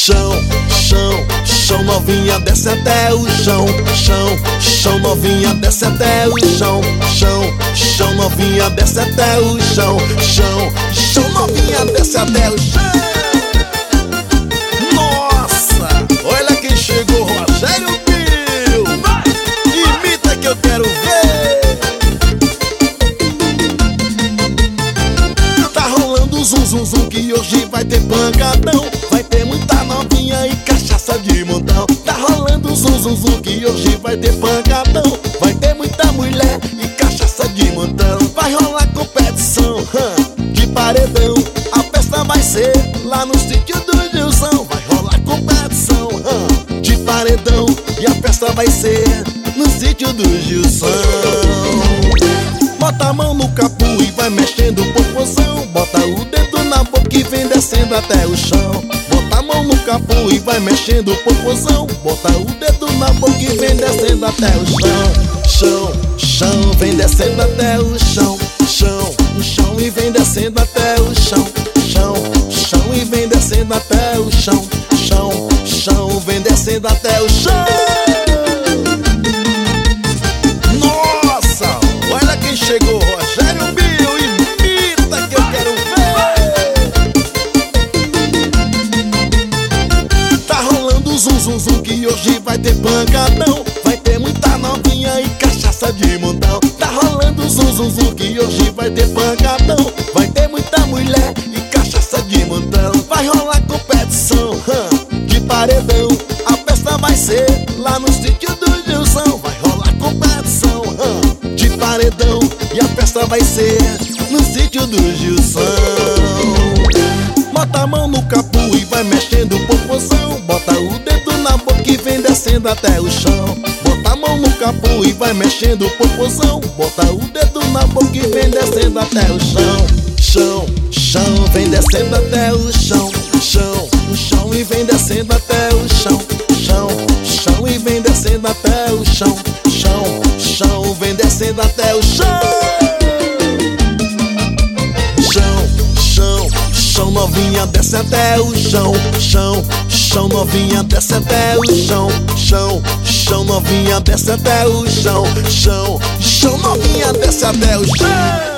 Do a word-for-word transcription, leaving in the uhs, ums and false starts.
chão, chão, chão, novinha, desce até o chão, chão, chão, novinha, desce até o chão, chão, chão, novinha, desce até o chão, chão, chão, novinha, desce até o chão. Nossa, olha quem chegou, Rogério Pio. Imita que eu quero ver. Tá rolando zum zum zum que hoje vai ter pancadão. Vai ter muita novinha e cachaça de montão. Tá rolando zum zum zum que hoje vai ter pancadão. Vai ter muita mulher e cachaça de montão. Vai rolar competição hum, de paredão. A festa vai ser lá no sítio do Gilson. Vai rolar competição hum, de paredão. E a festa vai ser no sítio do Gilson. Bota a mão no capu e vai mexendo o popozão. Bota o dedo na boca e vem descendo até o chão. Bota a mão no capu e vai mexendo o popozão. Bota o dedo na boca e vem descendo até o chão. Chão, chão, vem descendo até o chão. Chão, o chão e vem descendo até o chão. Chão, chão e vem descendo até o chão. Chão, chão, vem descendo até o chão. Nossa, olha quem chegou, Rogério Pio. Imita que eu quero ver. Tá rolando zum zum zum que hoje vai ter pancadão. Vai ter muita novinha e cachaça de montão. Tá rolando zum zum zum que hoje vai ter pancadão. Vai ter muita mulher e cachaça de montão. Vai rolar competição hum, de paredão. A festa vai ser lá no sítio do Gilson. Vai rolar competição hum, de paredão. E a festa vai ser no sítio do Gilson. Bota a mão no capu e vai mexendo o popozão. Bota o dedo na boca e vem descendo até o chão. Bota a mão no capu e vai mexendo o popozão. Bota o dedo na boca e vem descendo até o chão. Chão, chão, vem descendo até o chão. Chão, o chão e vem descendo até o chão. Chão, chão e vem descendo até o chão. Chão, chão, vem descendo até o chão. Chão, chão, chão, novinha, desce até o chão. Chão, chão, novinha, desce até o chão. Chão, chão, novinha, desce até o chão. Chão, chão, novinha, desce até o chão.